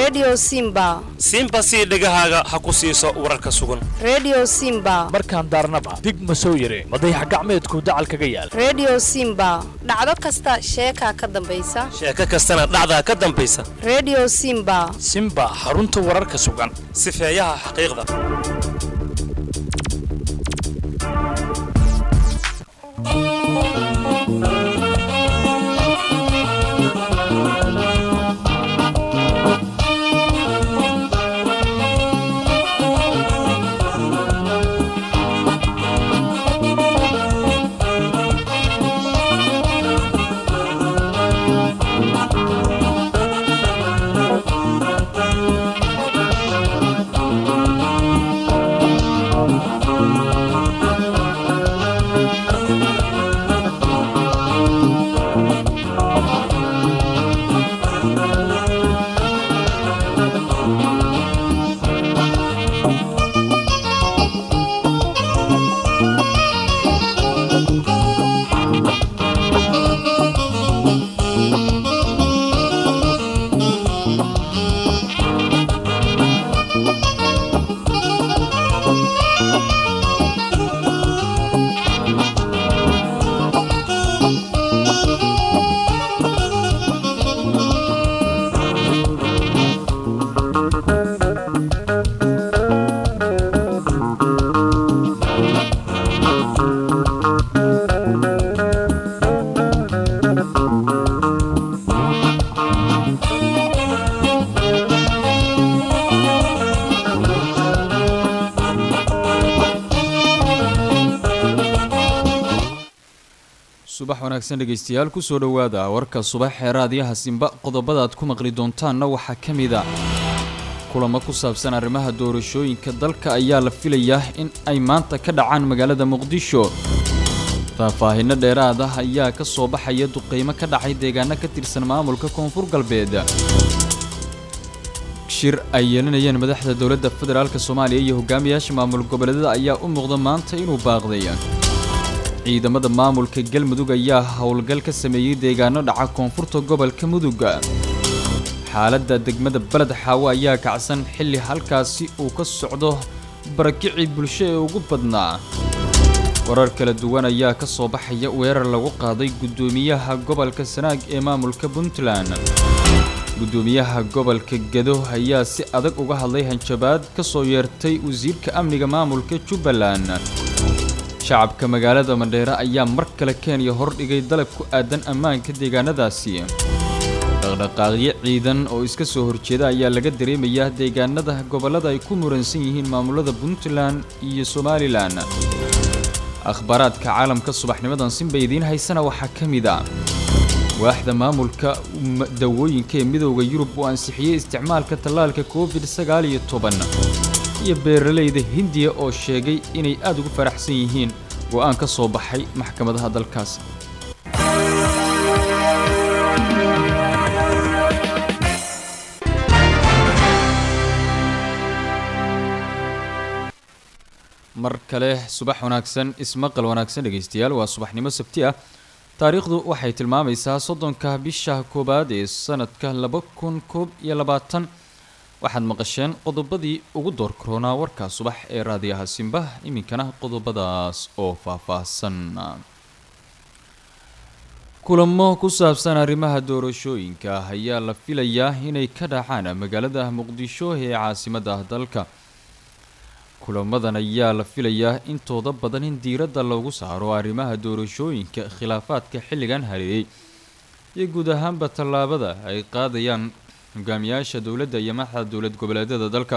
Radio Simba. Simba si dhagahaaga ha ku siiso wararka sugan. Radio Simba. markaan daarnaba dig ma soo yire madax gacmeedku dacal kaga yaal. Radio Simba. dhacdo kasta sheeka ka dambaysa. Sheeka kastana dhacda ka dambaysa. Radio Simba. Simba xarunta wararka sugan. Sifeeyaha xaqiiqda. subax wanaagsan dhageystayaal ku soo dhawaada warka subax ee raadiyaha Simba qodobada aad ku maqli doontaan waxa kamida kulamo ku saabsan arrimaha doorashooyinka dalka ayaa la filayaa in ay maanta ka dhacaan magaalada Muqdisho faahfaahinno dheeraad ah ayaa ka soo baxaya duqeymo ka dhacay deegaano ka tirsan maamulka Koonfur Galbeed shir ay yeelanayeen madaxda dawladda federaalka Soomaaliya iyo hogaamiyaasha maamul goboleedyada ayaa u muuqda maanta inuu baaqday ciidamada maamulka galmudug ayaa howlgal ka sameeyay deegaano dhaca koonfurta gobolka mudug xaaladda degmada balad xaawo ayaa kacsan xilli halkaasi uu ka socdo barakici bulsho ee ugu badnaa warar kala duwan ayaa ka soo baxaya weerar lagu qaaday gudoomiyaha gobolka Sanaag ee maamulka Puntland gudoomiyaha gobolka Gado ayaa si adag uga hadlay hanjabaad ka soo yeertay wasiirka amniga maamulka Jubbaland shacabka magaalada Mandheera ayaa mar kale Kenya hor dhigay dalab ku aadan ammaanka deegaanadaasi dhaqdhaqaaqyo ciidan oo iska soo horjeeda ayaa laga dareemayaa deegaanada gobolada ay ku muransan yihiin maamulada Puntland iyo Somaliland akhbaraadka caalamka subaxnimadan Simba idiin haysana waxa kamida waaxda maamulka dawooyinka ee midowga Yurub oo ansixiyay isticmaalka tallaalka COVID-19 iyo beeralayda Hindiya oo sheegay inay aad ugu faraxsan yihiin go'aan ka soo baxay maxkamadaha dalkaas mar kale subax wanaagsan ismaqal wanaagsan dhageystayaal waa subaxnimo sabti ah taariikhdu waxay tilmaamaysaa 30ka bisha koobaad ee sanadka 2021 waxaad maqasheen qodobadii ugu door corona warka subax ee raadiyaha Simba iminkana qodobadaas oo faahfaahsan kulamo ku saabsan arrimaha doorashooyinka ayaa la filayaa inay ka dhacaan magaalada Muqdisho ee caasimadda dalka kulamadan ayaa la filayaa intooda badan in diiradda lagu saaro arrimaha doorashooyinka khilaafaadka xilligan hareeyay iyo guud ahaanba tallaabada ay qaadayaan hogaamiyaasha dawladda iyo madaxda dawlad goboleedyada dalka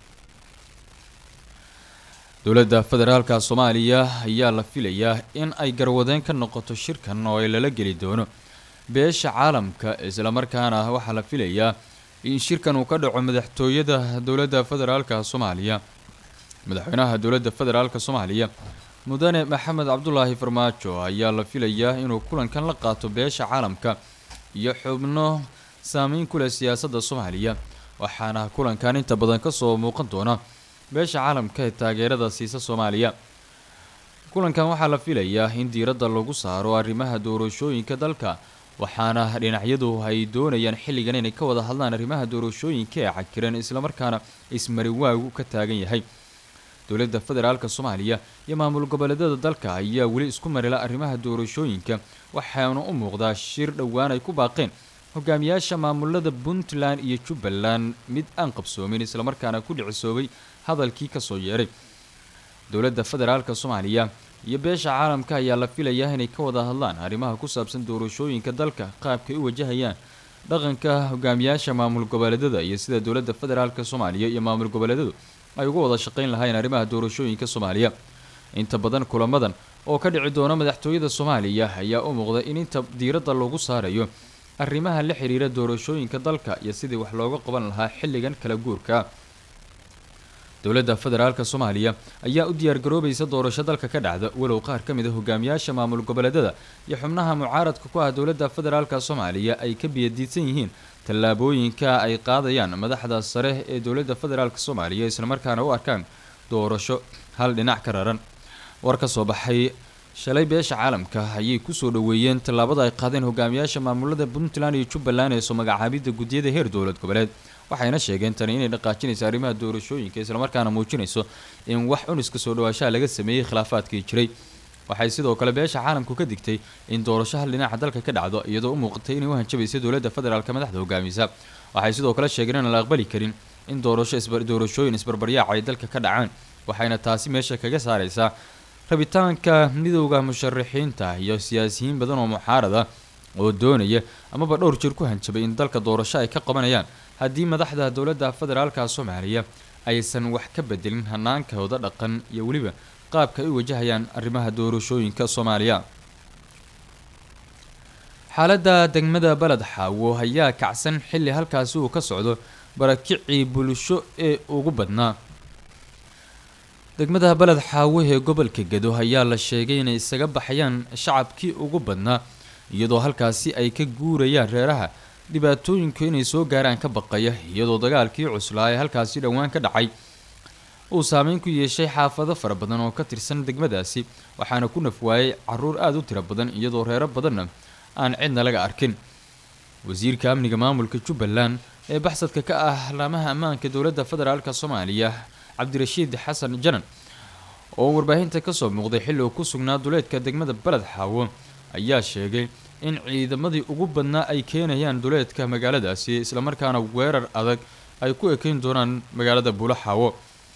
dawladda federaalka Soomaaliya ayaa la filayaa in ay garwadeen ka noqoto shirkan oo ay la geli doono beesha caalamka isla markaana waxa la filayaa in shirkan uu ka dhaco madaxtooyada dawladda federaalka Soomaaliya madaxweynaha dawladda federaalka Soomaaliya mudane Maxamed Cabdullaahi Farmaajo ayaa la filayaa inuu kulankan la qaato beesha caalamka iyo xubno saameyn ku leh siyaasadda Soomaaliya waxaana kulankan inta badan ka soo muuqan doona beesha caalamka ee taageerada siisa Soomaaliya kulankan waxaa la filayaa in diiradda lagu saaro arrimaha doorashooyinka dalka waxaana dhinacyadu ay doonayaan xilligan inay ka wada hadlaan arrimaha doorashooyinka ee cakiran islamarkaana ismari waagu ka taagan yahay. dowladda federaalka Soomaaliya iyo maamul goboleedyada dalka ayaa weli isku marila arrimaha doorashooyinka waxaana u muuqdaa shir dhawaan ay ku baaqeen hogaamiyaasha maamulada Puntland iyo Jubbaland mid aan qabsoomin islamarkaana ku dhicisoobay hadalkii ka soo yeeray. dowladda federaalka Soomaaliya iyo beesha caalamka ayaa la filayaa inay ka wada hadlaan arrimaha ku saabsan doorashooyinka dalka qaabka ay u wajahayaan dhaqanka hogaamiyaasha maamul goboleedyada iyo sida dowladda federaalka Soomaaliya iyo maamul goboleedyadu ay uga wada shaqeyn lahaayeen arrimaha doorashooyinka Soomaaliya. inta badan kulamadan oo ka dhici doona madaxtooyada Soomaaliya ayaa u muuqda in inta diiradda loogu saarayo arrimaha la xiriira doorashooyinka dalka iyo sidii wax looga qaban lahaa xilligan kala guurka. dowladda federaalka Soomaaliya ayaa u diyaar garoobaysa doorasho dalka ka dhacda walow qaar ka mid ah hogaamiyaasha maamul goboleedyada iyo xubnaha mucaaradka ku ah dowladda federaalka Soomaaliya ay ka biyadiisan yihiin tallaabooyinka ay qaadayaan madaxda sare ee dowladda federaalka Soomaaliya isla markaana u arkaan doorasho hal dhinac ka raran. war ka soo baxay shalay beesha caalamka ayay ku soo dhaweeyeen tallaabada ay qaadeen hogaamiyaasha maamulada Puntland iyo Jubbaland ee soo magacaabida gudiyada heer dowlad goboleed waxayna sheegeen tan inay dhaqaajinayso arrimaha doorashooyinka isla markaana muujinayso in wax uniska soo dhawaashaha laga sameeyay khilaafaadkii jiray. waxay sidoo kale beesha caalamku ka digtay in doorasho hal dhinaca dalka ka dhacdo iyadoo u muuqatay inay u hanjabayso dowladda federaalka madaxda hogaamisa. waxay sidoo kale sheegeen in la aqbali karin in doorashooyin isbarbaryaac ay dalka ka dhacaan waxayna taasi meesha kaga saaraysaa rabitaanka midowga musharaxiinta iyo siyaasiyiin badan oo mucaarad ah oo doonaya amaba dhowr jeer ku hanjabay in dalka doorasho ay ka qabanayaan haddii madaxda dowladda federaalka Soomaaliya aysan wax ka bedelin hanaankooda dhaqan iyo weliba qaabka ay u wajahayaan arrimaha doorashooyinka Soomaaliya. xaaladda degmada Balad Xaawo ayaa kacsan xilli halkaasi uu ka socdo barakicii bulsho ee ugu badnaa. degmada Balad Xaawo ee gobolka Gedo ayaa la sheegay inay isaga baxayaan shacabkii ugu badnaa iyadoo halkaasi ay ka guurayaan reeraha dhibaatooyinku inay soo gaaraan ka baqaya iyadoo dagaalkii cuslaa ee halkaasi dhawaan ka dhacay uu saameyn ku yeeshay xaafado fara badan oo ka tirsan degmadaasi waxaana ku nafwaayay caruur aad u tiro badan iyadoo reero badanna aan cidna laga arkin. wasiirka amniga maamulka Jubbaland ee baxsadka ka ah laamaha ammaanka dowladda federaalka Soomaaliya Cabdirashiid Xasan Janan oo warbaahinta ka soo muuqday xilli uu ku sugnaa duleedka degmada Balad Xaawo ayaa sheegay in ciidamadii ugu badnaa ay keenayaan duleedka magaaladaasi isla markaana weerar adag ay ku ekeyn doonaan magaalada Buula Xaawo.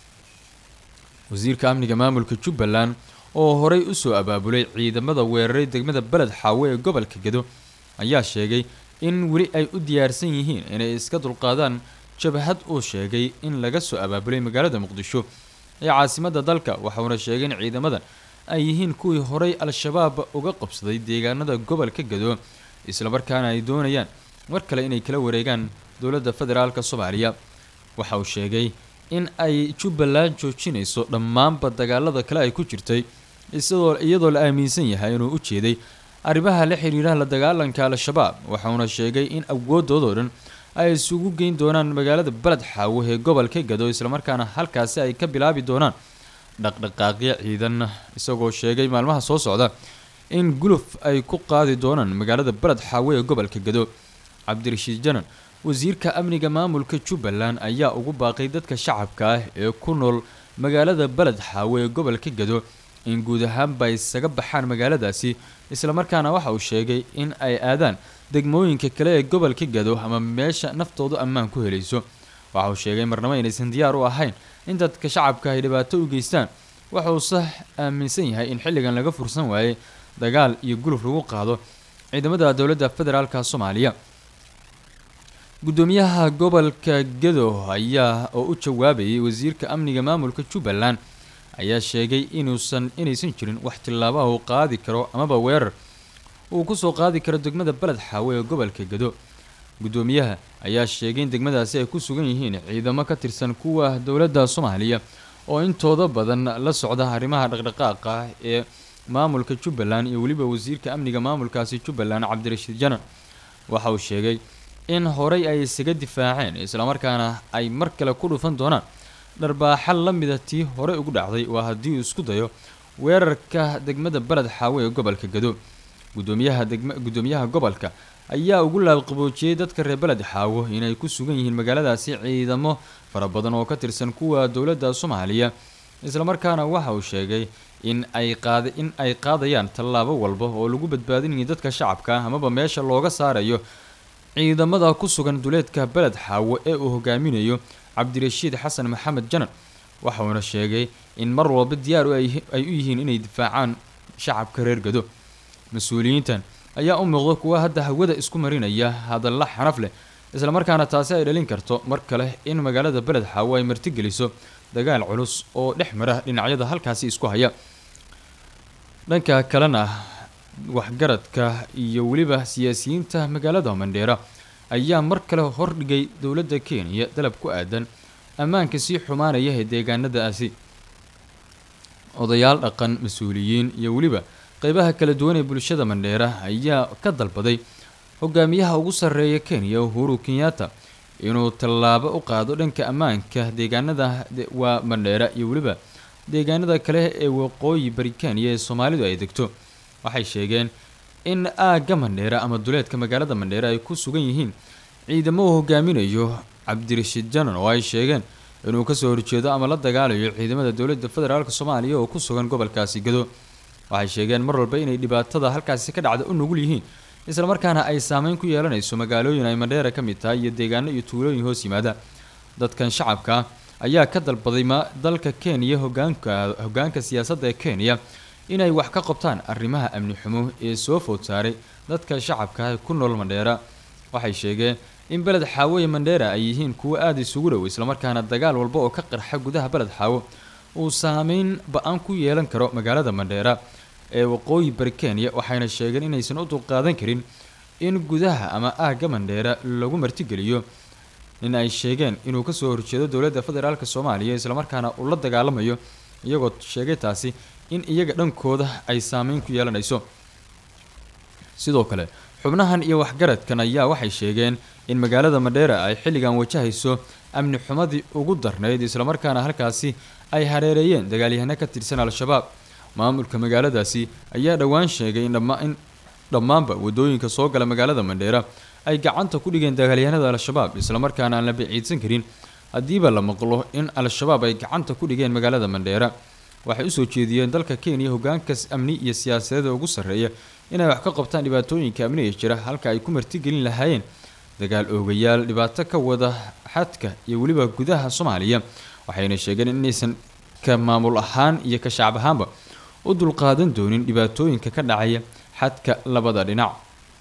wasiirka amniga maamulka Jubbaland oo horey u soo abaabulay ciidamada weeraray degmada Balad Xaawo ee gobolka Gedo ayaa sheegay in weli ay u diyaarsan yihiin inay iska dulqaadaan jabhad uu sheegay in laga soo abaabulay magaalada Muqdisho ee caasimadda dalka waxaana sheegay in ciidamadan ay yihiin kuwii horey al-shabaab uga qabsaday deegaanada gobolka Gedo isla markaana ay doonayaan mar kale inay kala wareegaan dowladda federaalka Soomaaliya. waxa uu sheegay in ay Jubbaland joojinayso dhammaanba dagaalada kale ay ku jirtay iyadoo la aaminsan yahay inuu u jeeday arrimaha la xiriira la dagaalanka al-shabaab waxaana sheegay in awoodooda dhan ay isugu geyn doonaan magaalada Balad Xaawo ee gobolka Gedo isla markaana halkaasi ay ka bilaabi doonaan dhaqdhaqaaqyo ciidan isagoo sheegay maalmaha soo socda in guluf ay ku qaadi doonaan magaalada Balad Xaawo ee gobolka Gedo. Cabdirashiid Janan wasiirka amniga maamulka Jubbaland ayaa ugu baaqay dadka shacabka ah ee ku nool magaalada Balad Xaawo ee gobolka Gedo in guud ahaanba isaga baxaan magaaladaasi isla markaana waxa uu sheegay in ay aadaan degmooyinka kale ee gobolka Gedo ama meesha naftoodu ammaan ku helayso. waxa uu sheegay marnaba inaysan diyaar u ahayn in dadka shacabka ay dhibaato u geystaan waxa uu sax aaminsan yahay in xilligan laga fursan waayay dagaal iyo guluf lagu qaado ciidamada dowladda federaalka Soomaaliya. gudoomiyaha gobolka Gedo ayaa oo u jawaabayay wasiirka amniga maamulka Jubbaland ayaa sheegay inaysan jirin wax tilaabo ah oo qaadi karo amaba weerar uu ku soo qaadi karo degmada Balad Xaawo ee gobolka Gedo. gudoomiyaha ayaa sheegay in degmadaasi ay ku sugan yihiin ciidamo ka tirsan kuwa dowladda Soomaaliya oo intooda badan la socda arrimaha dhaqdhaqaaqa ee maamulka Jubbaland iyo waliba wasiirka amniga maamulkaasi Jubbaland Cabdirashiid Janan. waxa uu sheegay in horey ay isaga difaaceen isla markaana ay mar kale ku dhufan doonaan dharbaaxal la mid ah tii hore ugu dhacday waa haddii uu isku dayo weerarka degmada Balad Xaawo ee gobolka Gedo. gudoomiyaha gobolka ayaa ugu laabqaboojiyey dadka reer beled xaawo inay ku sugan yihiin magaaladaasi ciidamo fara badan oo ka tirsan kuwa dowladda Soomaaliya islamarkaana waxa uu sheegay in ay qaadayaan tallaabo walba oo lagu badbaadinayo dadka shacabka amaba meesha looga saarayo ciidamada ku sugan duleedka beled xaawo ee uu hogaaminayo Cabdirashiid Xasan Maxamed Janan waxa uu sheegay in mar walba diyaar ay u yihiin inay difaacaan shacabka reer Gado mas'uuliyiintan ayaa u muuqda kuwa hadda hawada isku marinaya hadalla xanaf leh isla markaana taasi ay dhalin karto mar kale in magaalada beled xaawo ay martigeliso dagaal culus oo dhex mara dhinacyada halkaasi isku haya dhanka kalena waxgaradka iyo waliba siyaasiyiinta magaalada Mandheera ayaa mar kale hordhigay dowladda Kenya dalab ku aadan ammaanka si xumaanaya ee deegaanadaasi odayaal dhaqan mas'uuliyiin iyo waliba qaybaha kala duwan ee bulshada Mandheera ayaa ka dalbaday hogaamiyaha ugu sarreeya Kenya Uhuru Kenyatta inuu tallaabo u qaado dhanka ammaanka deegaanada waa Mandheera iyo waliba deegaanada kale ee waqooyi bari Kenya ee Soomaalidu ay degto waxay sheegeen in aaga Mandheera ama duleedka magaalada Mandheera ay ku sugan yihiin ciidamo uu hogaaminayo Cabdirashiid Janan oo ay sheegeen inuu ka soo horjeedo ama la dagaalayo ciidamada dowladda federaalka Soomaaliya oo ku sugan gobolkaasi Gado waxay sheegeen mar walba inay dhibaatada halkaasi ka dhacda u nugul yihiin isla markaana ay saameyn ku yeelanayso magaalooyin ay Mandheera ka mid tahay iyo deegaano iyo tuulooyin hoos yimaada dadkan shacabka ayaa ka dalbaday dalka Kenya hogaanka siyaasadda ee Kenya inay wax ka qabtaan arrimaha amni xumo ee soo food saaray dadka shacabka ku nool Mandheera waxay sheegeen in beled xaawo ee Mandheera ay yihiin kuwa aad isugu dhow isla markaana dagaal walba oo ka qarxa gudaha beled xaawo uu saameyn ba'an ku yeelan karo magaalada Mandheera ee waqooyi bari Kenya waxayna sheegeen inaysan u dulqaadan karin in gudaha ama aaga Mandheera lagu martigeliyo in ay sheegeen inuu ka soo horjeedo dowladda federaalka Soomaaliya isla markaana uu la dagaalamayo iyagoo sheegay taasi in iyaga dhankooda ay saameyn ku yeelanayso sidoo kale xubnahan iyo waxgaradkan ayaa waxay sheegeen in magaalada Mandheera ay xilligan wajahayso amni xumadii ugu darneyd isla markaana halkaasi ay hareereeyeen dagaalyahano ka tirsan Al-Shabaab maamulka magaaladaasi ayaa dhawaan sheegay in dhammaanba wadooyinka soo gala magaalada Mandheera ay gacanta ku dhigeen dagaalyahanada Al-Shabaab isla markaana aan la biciidsan karin hadiiba la maqlo in Al-Shabaab ay gacanta ku dhigeen magaalada Mandheera waxay u soo jeediyeen dalka Kenya hogaanka amni iyo siyaasadeed ugu sarreeya inay wax ka qabtaan dhibaatooyinka amni ee jira halka ay ku martigelin lahaayeen dagaal oogayaal dhibaato ka wada xadka iyo waliba gudaha Soomaaliya waxayna sheegeen inaysan ka maamul ahaan iyo ka shacab ahaanba u dulqaadan doonin dhibaatooyinka ka dhacaya xadka labada dhinac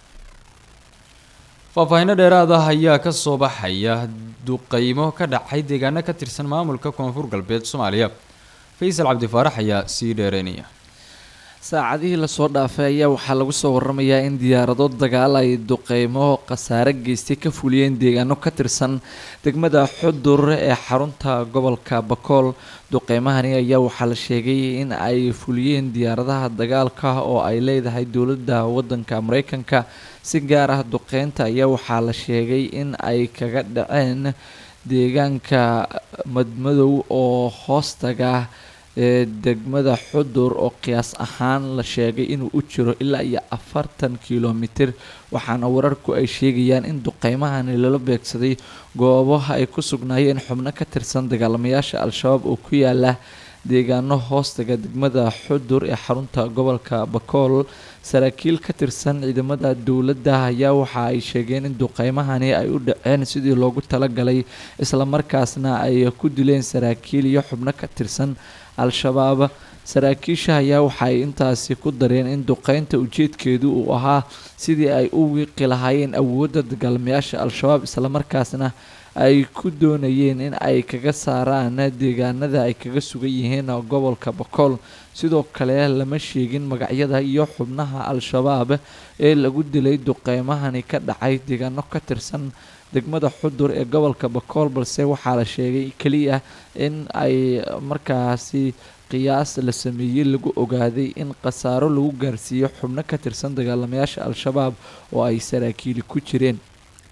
faahfaahin dheeraad ah ayaa ka soo baxaya duqeymo ka dhacay deegaano ka tirsan maamulka Koonfur Galbeed Soomaaliya Faysal Cabdi Faarax ayaa sii dheereynaya saacadihii la soo dhaafay ayaa waxaa lagu soo waramayaa in diyaarado dagaal ay duqeymo khasaare geystay ka fuliyeen deegaano ka tirsan degmada Xudur ee xarunta gobolka Bakool duqeymahani ayaa waxaa la sheegay in ay fuliyeen diyaaradaha dagaalka oo ay leedahay dowladda waddanka Mareykanka si gaar ah duqeynta ayaa waxaa la sheegay in ay kaga dhaceen deegaanka Madmadow oo hoostaga degmada Xudur oo qiyaas ahaan la sheegay inuu u jiro ilaa iyo 40 kilomitir waxaana wararku ay sheegayaan in duqeymahani lala beegsaday goobaha ay ku sugnaayeen xubno ka tirsan dagaalamayaasha Al-Shabaab oo ku yaala deegaano hoostaga degmada Xudur ee xarunta gobolka Bakool saraakiil ka tirsan ciidamada dowladda ayaa waxa ay sheegeen in duqeymahani ay u dhaceen sidii loogu talagalay isla markaasna ay ku dileen saraakiil iyo xubno ka tirsan Al-Shabaab saraakiisha ayaa waxay intaasi ku dareen in duqeynta ujeedkeedu uu ahaa sidii ay u wiiqi lahaayeen awoodda dagaalamayaasha Al-Shabaab isla markaasna ay ku doonayeen in ay kaga saaraan deegaanada ay kaga sugan yihiin gobolka Bakool sidoo kale lama sheegin magacyada iyo xubnaha Al-Shabaab ee lagu dilay duqeymahani ka dhacay deegaano ka tirsan degmada Xudur ee gobolka Bakool balse waxaa la sheegay kaliya in ay markaasi qiyaas la sameeyay lagu ogaaday in khasaaro lagu gaarsiiyo xubno ka tirsan dagaalamayaasha Al-Shabaab oo ay saraakiil ku jireen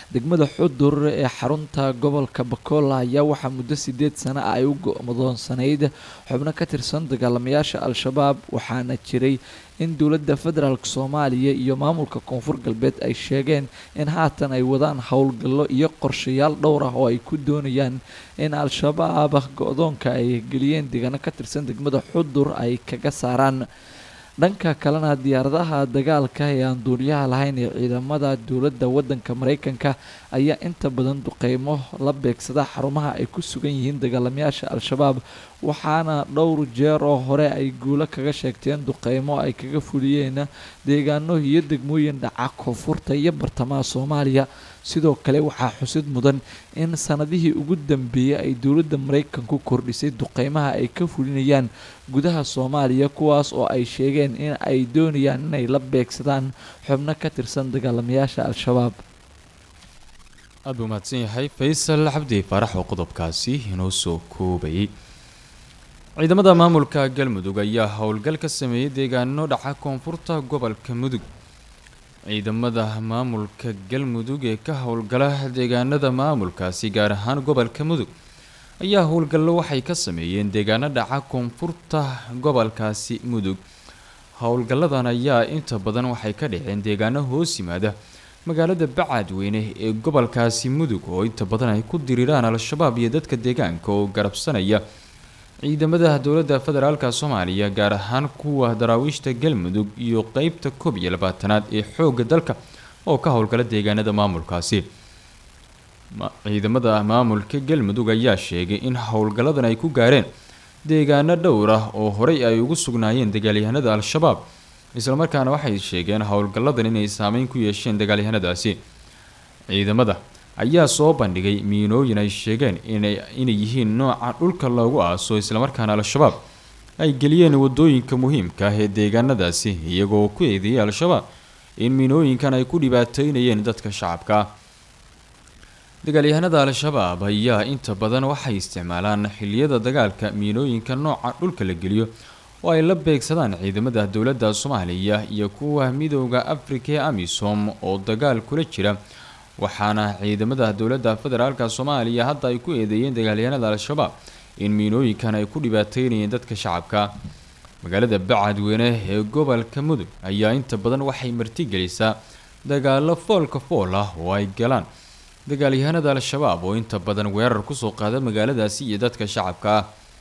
degmada xudur ee xarunta gobolka bakool ayaa waxaa muddo 8 sano ay u go'doonsanayd xubno ka tirsan dagaalamayaasha al-shabaab waxaana jiray in dowladda federaalk Soomaaliya iyo maamulka koonfur galbeed ay sheegeen in haatan ay wadaan howlgallo iyo qorshayaal dhowr ah oo ay ku doonayaan in al-shabaab go'doonka ay geliyeen deegaano ka tirsan degmada xudur ay kaga saaraan dhanka kalena diyaaradaha dagaalka ee aan duuliyaha lahayn ee ciidamada dowladda waddanka Mareykanka ayaa inta badan duqeymo la beegsada xarumaha ay ku sugan yihiin dagaalamayaasha al-shabaab waxaana dhowr jeer oo hore ay guulo kaga sheegteen duqeymo ay kaga fuliyeen deegaano iyo degmooyin dhaca koonfurta iyo bartamaha Soomaaliya sidoo kale waxaa xusid mudan in sanadihii ugu dambeeyay ay dowladda Mareykanku kordhisay duqeymaha ay ka fulinayaan gudaha Soomaaliya kuwaas oo ay sheegeen in ay doonayaan inay la beegsadaan xubno ka tirsan dagaalamayaasha al-shabaab aad buu mahadsan yahay Faysal Cabdi Farax oo qodobkaasi inoo soo koobayay ciidamada maamulka Galmudug ayaa howlgal ka sameeyay deegaano dhaca koonfurta gobolka Mudug ciidamada maamulka Galmudug ee ka howlgala deegaanada maamulkaasi gaar ahaan gobolka Mudug ayaa howlgallo waxay ka sameeyeen deegaano dhaca koonfurta gobolkaasi Mudug howlgalladan ayaa inta badan waxay ka dhaceen deegaano hoos yimaada magaalada Bacadweyne ee gobolkaasi Mudug oo inta badan ay ku diriraan al-shabaab iyo dadka deegaanka oo garabsanaya ciidamada dowladda federaalka Soomaaliya gaar ahaan kuwa daraawiishta Galmudug iyo qaybta 12aad ee xoogga dalka oo ka howlgala deegaanada maamulkaasi ciidamada maamulka Galmudug ayaa sheegay in howlgalladan ay ku gaareen deegaano dhowr ah oo horey ay ugu sugnaayeen dagaalyahanada al-shabaab isla markaana waxay sheegeen howlgalladan inay saameyn ku yeesheen dagaalyahanadaasi ciidamada ayaa soo bandhigay miinooyin ay sheegeen inay yihiin nooca dhulka loogu aaso isla markaana al-shabaab ay geliyeen wadooyinka muhiimka ah ee deegaanadaasi iyagoo ku eedeeyay al-shabaab in miinooyinkan ay ku dhibaateynayeen dadka shacabka dagaalyahanada al-shabaab ayaa inta badan waxay isticmaalaan xilliyada dagaalka miinooyinka nooca dhulka la geliyo oo ay la beegsadaan ciidamada dowladda Soomaaliya iyo kuwa midowga Afrika ee AMISOM oo dagaal kula jira waxaana ciidamada dowladda federaalka Soomaaliya hadda ay ku eedeeyeen dagaalyahanada al-shabaab in miinooyinkan ay ku dhibaateynayeen dadka shacabka magaalada Bacadweyne ee gobolka Mudug ayaa inta badan waxay martigelisaa dagaalo foolka fool ah oo ay galaan dagaalyahanada al-shabaab oo inta badan weerar ku soo qaada magaaladaasi iyo dadka shacabka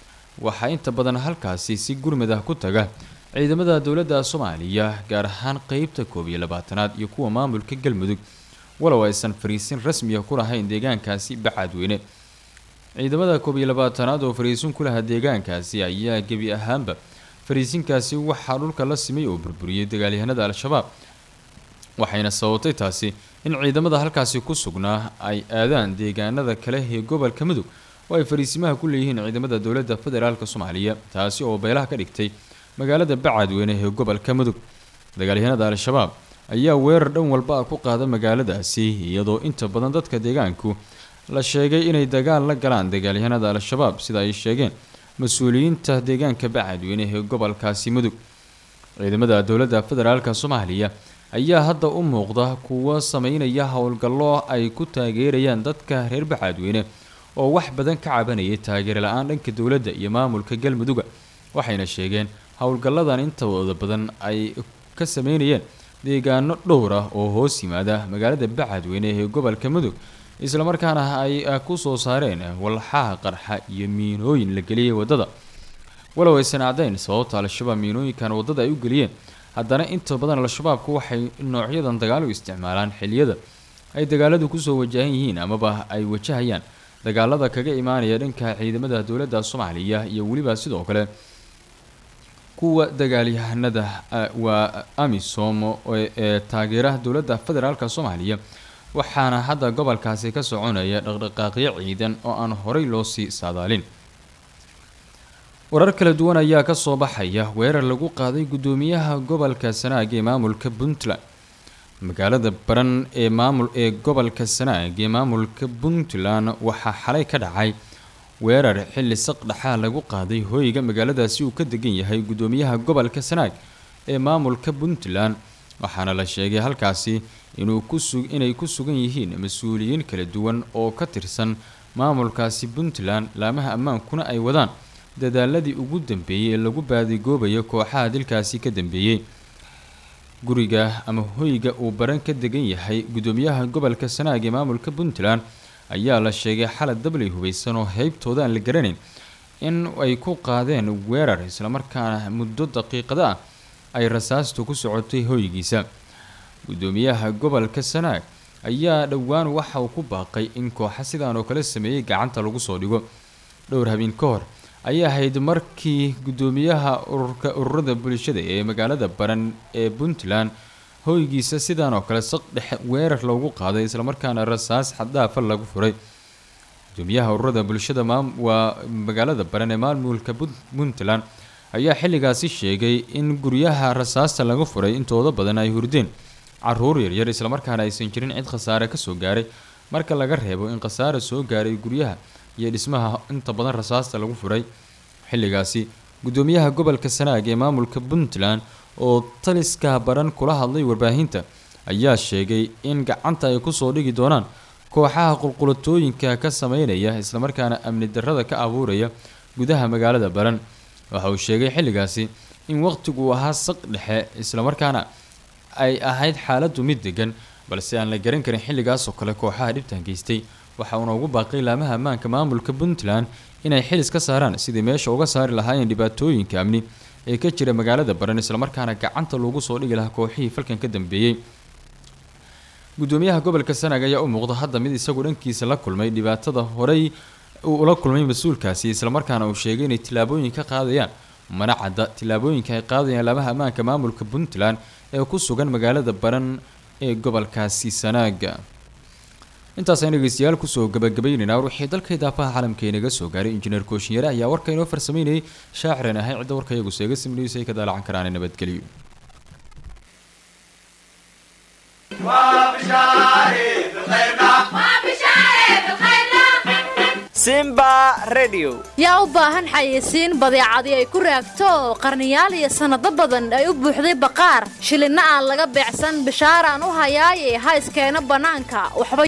waxaa inta badan halkaasi si gurmad ah ku taga ciidamada dowladda Soomaaliya gaar ahaan qaybta 12aad iyo kuwa maamulka Galmudug walow aysan fariisin rasmi ah ku lahayn deegaankaasi Bacadweyne ciidamada 12aad oo fariisin ku lahaa deegaankaasi ayaa gabi ahaanba fariisinkaasi waxaa dhulka la simay oo burburiyay dagaalyahanada al-shabaab waxayna sababtay taasi in ciidamada halkaasi ku sugnaa ay aadaan deegaanada kale ee gobolka Mudug oo ay fariisimaha ku leeyihiin ciidamada dowladda federaalka Soomaaliya taasi oo beelaha ka dhigtay magaalada Bacadweyne ee gobolka Mudug dagaalyahanada al-shabaab ayaa weerar dhan walba ku qaada magaaladaasi iyadoo inta badan dadka deegaanku la sheegay inay dagaal la galaan dagaalyahanada al-shabaab sida ay sheegeen mas'uuliyiinta deegaanka Bacadweyne ee gobolkaasi Mudug ciidamada dowladda federaalka Soomaaliya ayaa hadda u muuqda kuwa sameynaya howlgallo ay ku taageerayaan dadka reer Bacadweyne oo wax badan ka cabanayay taageero la'aan dhanka dowladda iyo maamulka Galmudug waxayna sheegeen howlgalladan intooda badan ay ka sameynayeen deegaano dhowr ah oo hoos yimaada magaalada Bacadweyne ee gobolka Mudug isla markaana ay ku soo saareen walxaha qarxa iyo miinooyin la geliyay wadada walow aysan cadeyn sababta al-shabaab miinooyinkan wadada ay u geliyeen haddana inta badan al-shabaabku waxay noocyadan dagaal u isticmaalaan xilliyada ay dagaaladu ku soo wajahan yihiin amaba ay wajahayaan dagaalada kaga imaanaya dhanka ciidamada dowladda Soomaaliya iyo waliba sidoo kale kuwa dagaalyahanada waa AMISOM ee taageeraha dowladda federaalka Soomaaliya waxaana hadda gobolkaasi ka soconaya dhaqdhaqaaqyo ciidan oo aan horey loo sii saadaalin warar kala duwan ayaa ka soo baxaya weerar lagu qaaday gudoomiyaha gobolka Sanaag ee maamulka Puntland magaalada Baran ee gobolka Sanaag ee maamulka Puntland waxaa xalay ka dhacay weerar xilli saqdhaxa lagu qaaday hoyga magaaladaasi uu ka degan yahay gudoomiyaha gobolka Sanaag ee maamulka Puntland waxaana la sheegay halkaasi inay ku sugan yihiin mas-uuliyiin kala duwan oo ka tirsan maamulkaasi Puntland laamaha ammaankuna ay wadaan dadaaladii ugu dambeeyay ee lagu baadigoobayo kooxaha dilkaasi ka dambeeyay guriga ama hoyga uu baran ka degan yahay gudoomiyaha gobolka Sanaag ee maamulka Puntland ayaa la sheegay xalad dablay hubeysan oo heybtooda aan la garanayn in ay ku qaadeen weerar isla markaana muddo daqiiqada ah ay rasaastu ku socotay hoygiisa gudoomiyaha gobolka Sanaag ayaa dhawaan waxa uu ku baaqay in kooxa sidaan oo kale sameeyay gacanta lagu soo dhigo dhowr habeen ka hor ayaa ahayd markii gudoomiyaha ururada bulshada ee magaalada Baran ee Puntland hoygiisa sidaan oo kale saqdhex weerar loogu qaaday isla markaana rasaas xadaaf lagu furay gudoomiyaha ururada bulshada waa magaalada Baran ee maamulka Puntland ayaa xilligaasi sheegay in guryaha rasaasta lagu furay intooda badan ay hurdeen caruur yar isla markaana aysan jirin cid khasaare ka soo gaaray marka laga reebo in khasaare soo gaaray guryaha iyo dhismaha inta badan rasaasta lagu furay xilligaasi gudoomiyaha gobolka Sanaag ee maamulka Puntland oo taliska Baran kula hadlay warbaahinta ayaa sheegay in gacanta ay ku soo dhigi doonaan kooxaha qulqulatooyinka ka sameynaya isla markaana amni darrada ka abuuraya gudaha magaalada Baran waxa uu sheegay xilligaasi in waqtigu ahaa saq dhexe isla markaana ay ahayd xaaladu mid degan balse aan la garan karin xilligaas oo kale kooxaha dhibtan geystay waxa uu ugu baaqay laamaha ammaanka maamulka Puntland inay xilis ka saaraan sidii meesha uga saari lahaayeen dhibaatooyinka amni ee ka jira magaalada Baran isla markaana gacanta loogu soo dhigi lahaa kooxihii falkan ka dambeeyay gudoomiyaha gobolka Sanaag ayaa u muuqda hadda mid isagu dhankiisa la kulmay dhibaatada horey uu la kulmay mas'uulkaasi isla markaana uu sheegay inay tilaabooyin ka qaadayaan manacada tilaabooyinka ay qaadayaan laamaha ammaanka maamulka Puntland ee ku sugan magaalada Baran ee gobolkaasi Sanaag intaas aynu dhageystayaal ku soo gabagabaynayna wixii dalka idaafaha caalamkeena ga soo gaaray injineer Kooshinyare ayaa warka inoo farsameynay shaacirana ahay cid warka iyagu seega simniis ay ka dalacan karaan nabadgeliyo Simba Radio yaa u baahan xayeysiin badeecadii ay ku raagto qarniyaal iyo sanado badan ay u buuxday baqaar shilina aan laga beecsan bishaaraan u hayaaye ha iskeena banaanka waxba